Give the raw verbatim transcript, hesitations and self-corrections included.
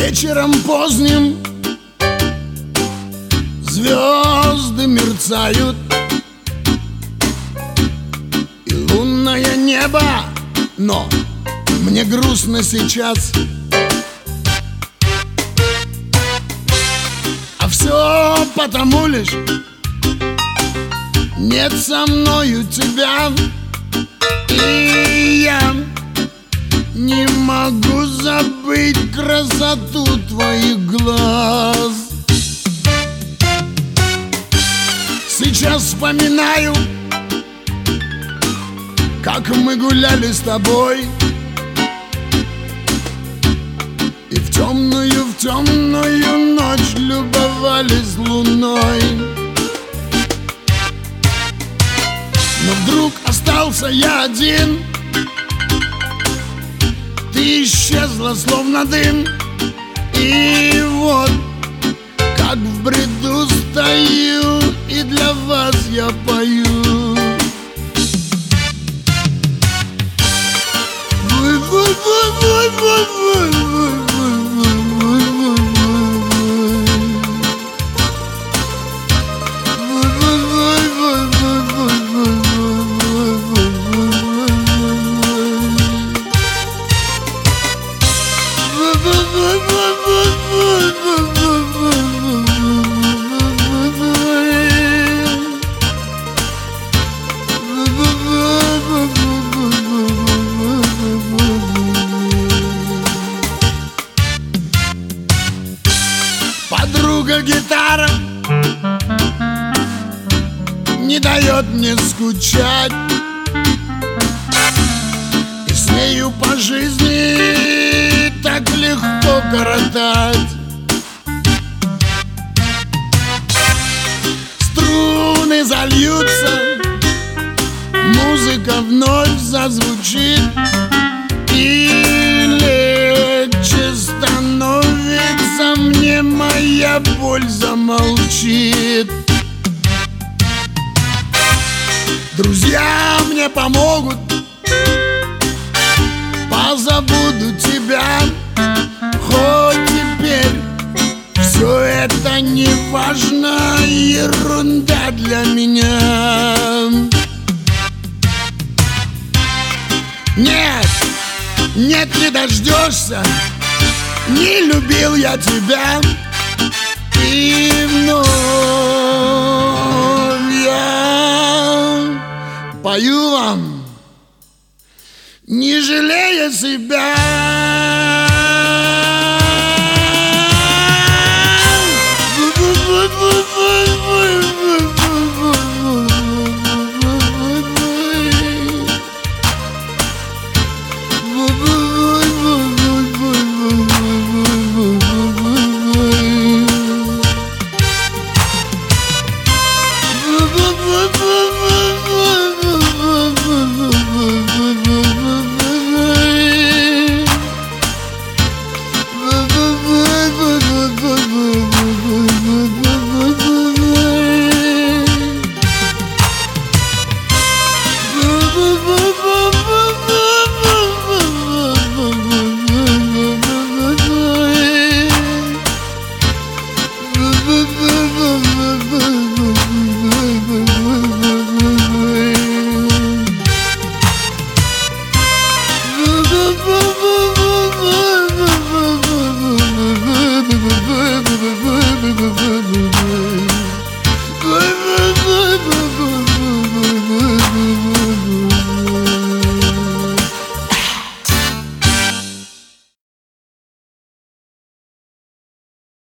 Вечером поздним звезды мерцают, и лунное небо, но мне грустно сейчас. А все потому лишь нет со мною тебя, и я не могу забыть красоту твоих глаз. Сейчас вспоминаю, как мы гуляли с тобой, и в темную, в темную ночь любовались луной. Но вдруг остался я один, ты исчезла, словно дым. И вот, как в бреду стою, и для вас я пою. Подруга гитара не дает мне скучать, и с нею по жизни так легко коротать. Струны зальются, музыка вновь зазвучит, и легче становится мне, моя боль замолчит. Друзья мне помогут, позабуду тебя, хоть теперь все это не важно, ерунда для меня. Нет, нет, не дождешься, не любил я тебя, и вновь я пою вам, не жалея себя.